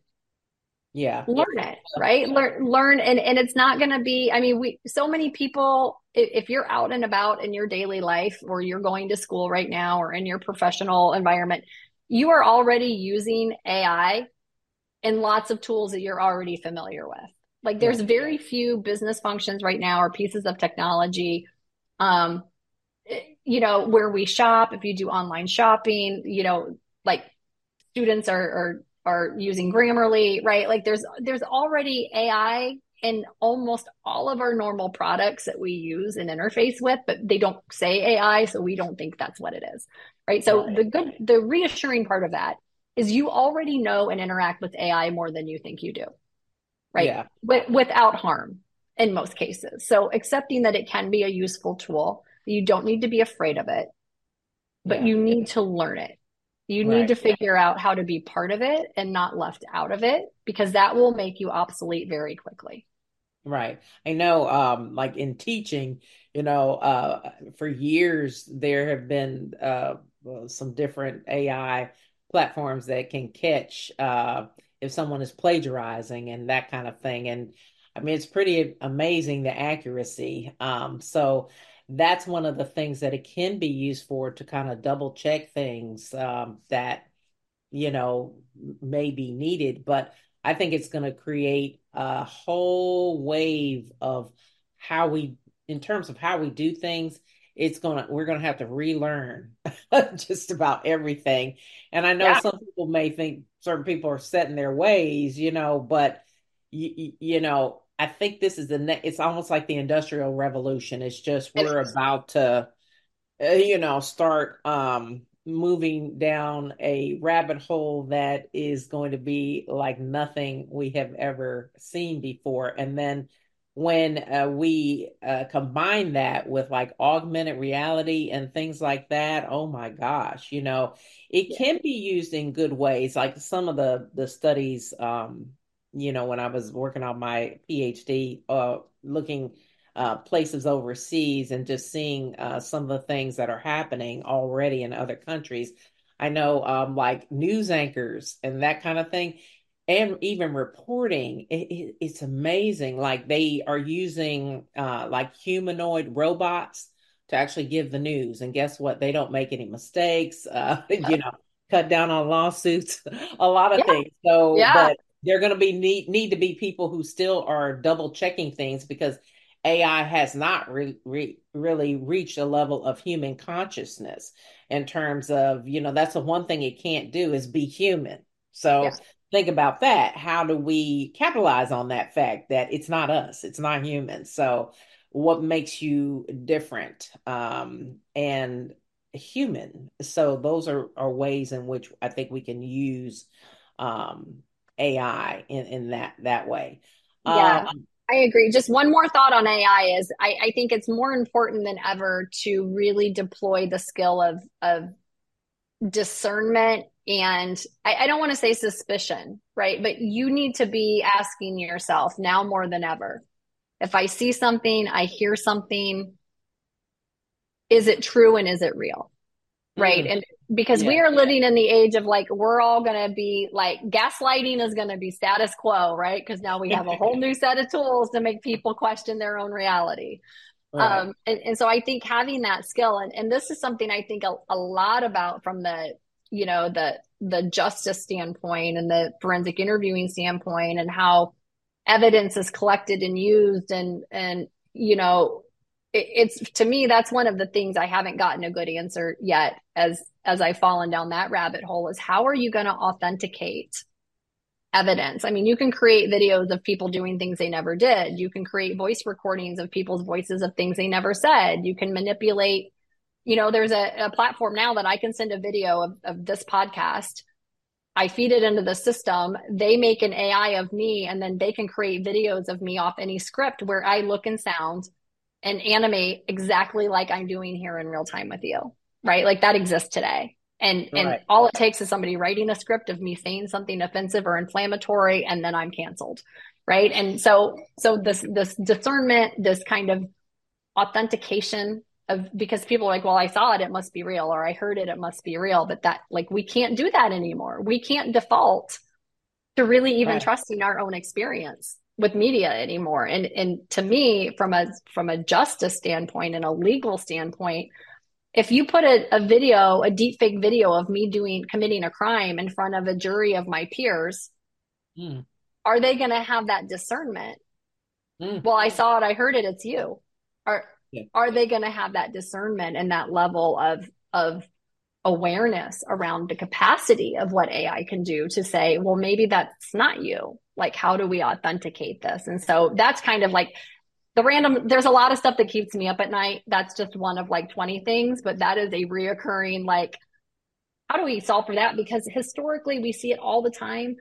yeah, Learn it, right? Learn, learn, and and it's not going to be. I mean, we so many people. If you're out and about in your daily life, or you're going to school right now, or in your professional environment, you are already using A I and lots of tools that you're already familiar with. Like, yeah, there's very few business functions right now or pieces of technology, um, you know, where we shop. If you do online shopping, you know, like students are are are using Grammarly, right? Like there's there's already A I in almost all of our normal products that we use and interface with, but they don't say A I, so we don't think that's what it is, right? So right, the good, the reassuring part of that is you already know and interact with A I more than you think you do, right? yeah, With, without harm in most cases. So accepting that it can be a useful tool, you don't need to be afraid of it, but yeah, you need to learn it. You need right. to figure out how to be part of it and not left out of it, because that will make you obsolete very quickly. Right. I know, um, like in teaching, you know, uh, for years there have been uh, well, some different A I platforms that can catch uh, if someone is plagiarizing and that kind of thing. And I mean, it's pretty amazing the accuracy. Um, so that's one of the things that it can be used for, to kind of double check things um, that you know, may be needed, but I think it's going to create a whole wave of how we, in terms of how we do things, it's going to, we're going to have to relearn just about everything. And I know Yeah. some people may think certain people are set in their ways, you know, but, you, you know, I think this is the, ne- it's almost like the Industrial Revolution. It's just It we're is. about to uh, you know, start um, moving down a rabbit hole that is going to be like nothing we have ever seen before. And then when uh, we uh, combine that with like augmented reality and things like that, oh my gosh, you know, it Yeah. can be used in good ways. Like some of the the studies, um, you know, when I was working on my PhD, uh, looking uh, places overseas and just seeing uh, some of the things that are happening already in other countries. I know, um, like news anchors and that kind of thing, and even reporting. It, it, it's amazing. Like they are using uh, like humanoid robots to actually give the news, and guess what? They don't make any mistakes. Uh, you know, cut down on lawsuits, a lot of Yeah. things. So, Yeah. but they're going to be need need to be people who still are double checking things, because A I has not re- re- really reached a level of human consciousness in terms of, you know, that's the one thing it can't do is be human. Yeah. So think about that. How do we capitalize on that fact that it's not us, it's not human? So what makes you different um, and human? So those are, are ways in which I think we can use um, A I in, in that that way. Yeah. Um, I agree. Just one more thought on A I is I, I think it's more important than ever to really deploy the skill of of discernment, and I, I don't want to say suspicion, right? But you need to be asking yourself now more than ever. If I see something, I hear something, is it true and is it real? Right. mm, And because we yeah. are living in the age of like, we're all going to be like, gaslighting is going to be status quo, right? Because now we have a whole new set of tools to make people question their own reality. Right. Um, and, and so I think having that skill, and, and this is something I think a, a lot about from the, you know, the the justice standpoint and the forensic interviewing standpoint, and how evidence is collected and used, and and you know, it, it's to me that's one of the things I haven't gotten a good answer yet as as I've fallen down that rabbit hole, is how are you going to authenticate evidence? I mean, you can create videos of people doing things they never did. You can create voice recordings of people's voices of things they never said. You can manipulate, you know, there's a, a platform now that I can send a video of, of this podcast. I feed it into the system. They make an A I of me, and then they can create videos of me off any script where I look and sound and animate exactly like I'm doing here in real time with you, right? Like that exists today. And and Right. all it takes is somebody writing a script of me saying something offensive or inflammatory, and then I'm canceled, right? And so so this this discernment, this kind of authentication of, because people are like, well, I saw it, it must be real, or I heard it, it must be real. But that, like, we can't do that anymore. We can't default to really even Right. trusting our own experience with media anymore. And and to me, from a from a justice standpoint and a legal standpoint, if you put a, a video, a deep fake video of me doing committing a crime in front of a jury of my peers, Mm. are they going to have that discernment? Mm. Well, I saw it, I heard it, it's you. Are Yeah. are they going to have that discernment and that level of of awareness around the capacity of what A I can do to say, well, maybe that's not you. Like, how do we authenticate this? And so that's kind of like the random, there's a lot of stuff that keeps me up at night. That's just one of like twenty things, but that is a reoccurring, like, how do we solve for that? Because historically we see it all the time.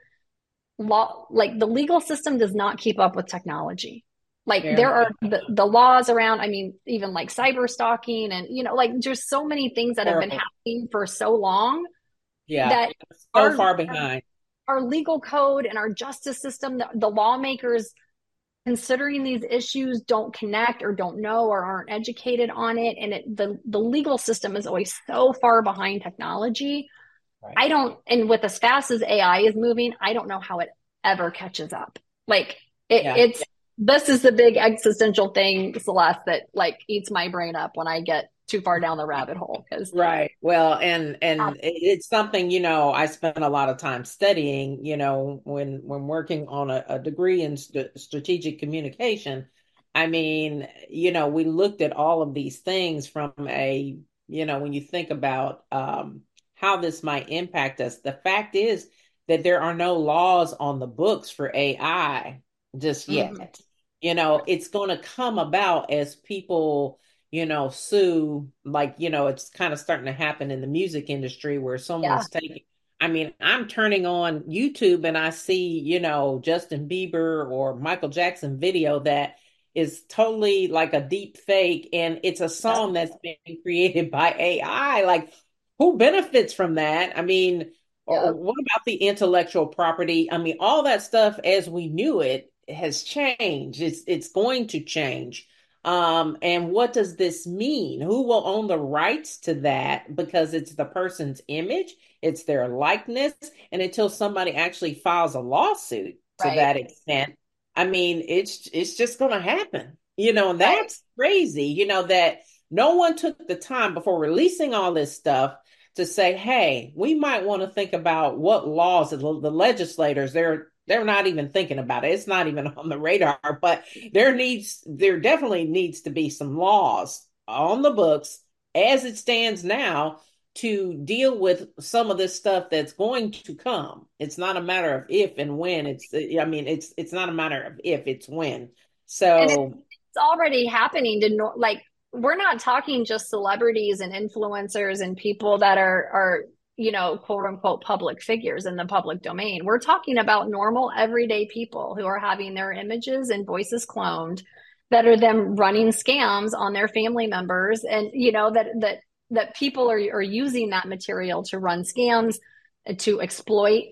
Law, like the legal system does not keep up with technology. Like Very there are much. the, the laws around, I mean, even like cyber stalking, and, you know, like there's so many things that have been Horrible. happening for so long Yeah. that So our, far behind. our legal code and our justice system, the, the lawmakers considering these issues don't connect or don't know or aren't educated on it. And it, the, the legal system is always so far behind technology. Right. I don't, and with as fast as A I is moving, I don't know how it ever catches up. Like it, Yeah. it's, this is the big existential thing, Celeste, that like eats my brain up when I get too far down the rabbit hole. Cause Right. Well, and uh, and it- it's something, you know, I spent a lot of time studying, you know, when when working on a, a degree in st strategic communication. I mean, you know, we looked at all of these things from a, you know, when you think about um, how this might impact us. The fact is that there are no laws on the books for A I just mhm. yet. You know, it's going to come about as people, you know, sue, like, you know, it's kind of starting to happen in the music industry where Yeah, someone's taking, I mean, I'm turning on YouTube and I see, you know, Justin Bieber or Michael Jackson video that is totally like a deep fake, and it's a yeah, song that's being created by A I. Like, who benefits from that? I mean, or, yeah. or what about the intellectual property? I mean, all that stuff as we knew it has changed. It's it's going to change. Um, and what does this mean? Who will own the rights to that? Because it's the person's image, it's their likeness, and until somebody actually files a lawsuit to Right, that extent, I mean, it's it's just going to happen, you know, and right. that's crazy, you know, that no one took the time before releasing all this stuff to say, hey, we might want to think about what laws the, the legislators, they're they're not even thinking about it. It's not even on the radar, but there needs there definitely needs to be some laws on the books as it stands now to deal with some of this stuff that's going to come. It's not a matter of if and when. It's I mean it's it's not a matter of if, it's when. And it's, So it's already happening to no, like, we're not talking just celebrities and influencers and people that are are you know, quote unquote public figures in the public domain. We're talking about normal everyday people who are having their images and voices cloned, that are them running scams on their family members, and you know, that that that people are are using that material to run scams, to exploit.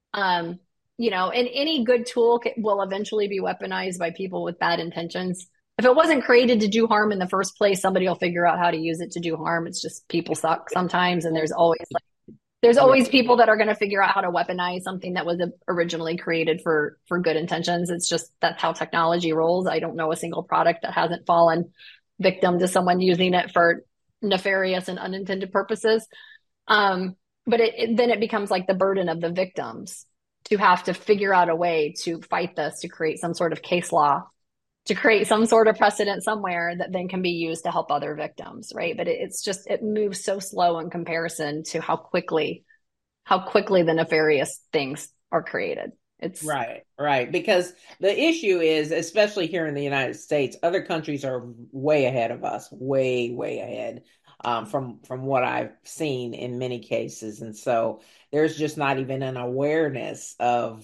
um you know, and any good tool will eventually be weaponized by people with bad intentions. If it wasn't created to do harm in the first place, somebody will figure out how to use it to do harm. It's just people suck sometimes, and there's always like there's yeah, always people that are going to figure out how to weaponize something that was originally created for for good intentions. It's just that's how technology rolls. I don't know a single product that hasn't fallen victim to someone using it for nefarious and unintended purposes. Um, but it, it, then it becomes like the burden of the victims to have to figure out a way to fight this, to create some sort of case law, to create some sort of precedent somewhere that then can be used to help other victims, right? But it, it's just, it moves so slow in comparison to how quickly, how quickly the nefarious things are created. It's Right, right. Because the issue is, especially here in the United States, other countries are way ahead of us, way, way ahead, um, from from what I've seen in many cases. And so there's just not even an awareness of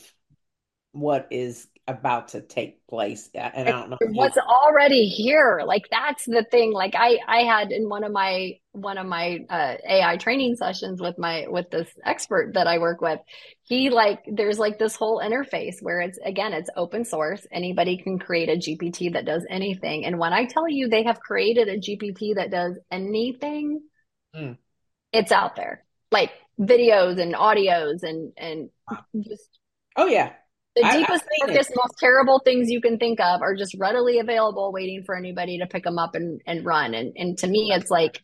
what is about to take place. And I don't know if you. what's already here. Like that's the thing. Like I I had in one of my one of my uh, A I training sessions with my with this expert that I work with. He like there's like this whole interface where it's again it's open source. Anybody can create a G P T that does anything. And when I tell you they have created a G P T that does anything, Mm. it's out there. Like videos and audios and and just Oh yeah, the I, I've deepest, seen it. darkest, most terrible things you can think of are just readily available, waiting for anybody to pick them up and, and run. And and to me, it's like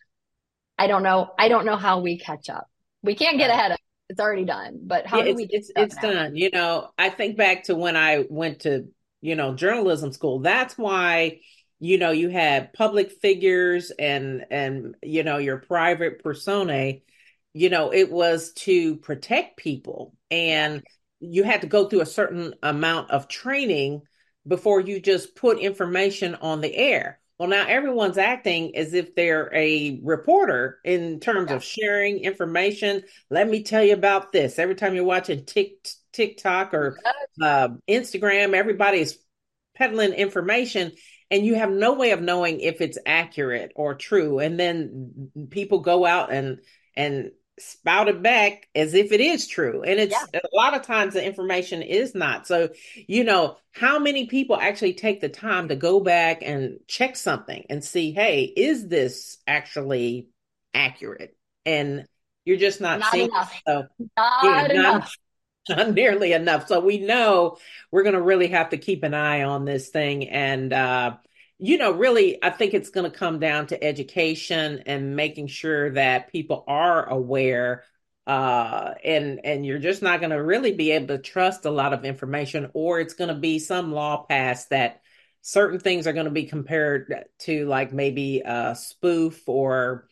I don't know, I don't know how we catch up. We can't get Right. ahead of it. It's already done. But how Yeah, do it's we catch it's up it's now? done. You know, I think back to when I went to, you know, journalism school. That's why, you know, you had public figures and and you know, your private personae, you know, it was to protect people Yeah, and you had to go through a certain amount of training before you just put information on the air. Well, now everyone's acting as if they're a reporter in terms yeah, of sharing information. Let me tell you about this. Every time you're watching Tik TikTok or uh, Instagram, everybody's peddling information, and you have no way of knowing if it's accurate or true. And then people go out and and spout it back as if it is true. And yeah. it's a lot of times the information is not. So, you know, how many people actually take the time to go back and check something and see, hey, is this actually accurate? And you're just not Not seeing it. enough. So, yeah, Not not, enough. not nearly enough. So we know we're going to really have to keep an eye on this thing. And, uh, you know, really, I think it's going to come down to education and making sure that people are aware. Uh, and and you're just not going to really be able to trust a lot of information, or it's going to be some law passed that certain things are going to be compared to like maybe a spoof or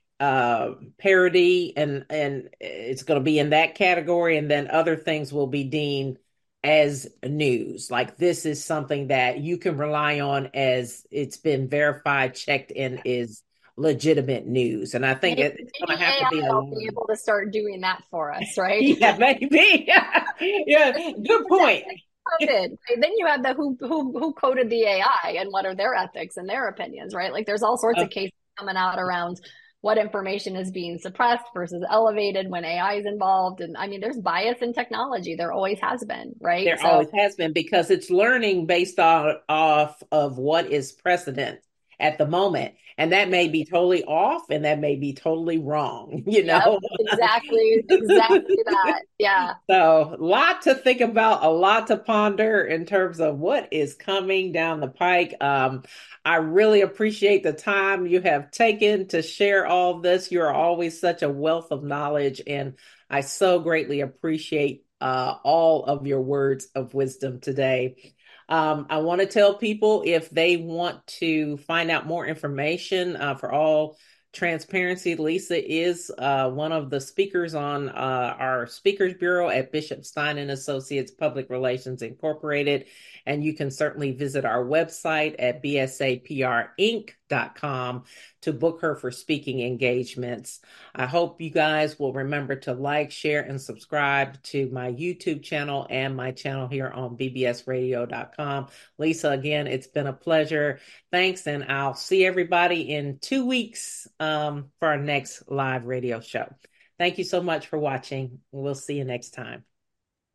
uh parody, and and it's going to be in that category, and then other things will be deemed as news, like this is something that you can rely on as it's been verified, checked, and is legitimate news. And I think Maybe, it, it's going maybe to have to be a A I will be line. able to start doing that for us, right? Yeah, maybe. Yeah, good point. Coded. Then you have the who who who coded the A I and what are their ethics and their opinions, right? Like there's all sorts Uh, of cases coming out around what information is being suppressed versus elevated when A I is involved. And I mean, there's bias in technology. There always has been, right? there So always has been, because it's learning based on off of what is precedent at the moment. And that may be totally off and that may be totally wrong, you yep, know? exactly, exactly that. Yeah. So, a lot to think about, a lot to ponder in terms of what is coming down the pike. Um, I really appreciate the time you have taken to share all this. You are always such a wealth of knowledge, and I so greatly appreciate uh, all of your words of wisdom today. Um, I want to tell people, if they want to find out more information, uh, for all transparency, Lisa is uh, one of the speakers on uh, our speakers bureau at Bishop Stein and Associates Public Relations Incorporated. And you can certainly visit our website at b s a p r inc dot com to book her for speaking engagements. I hope you guys will remember to like, share, and subscribe to my YouTube channel and my channel here on b b s radio dot com. Lisa, again, it's been a pleasure. Thanks, and I'll see everybody in two weeks um, for our next live radio show. Thank you so much for watching. We'll see you next time.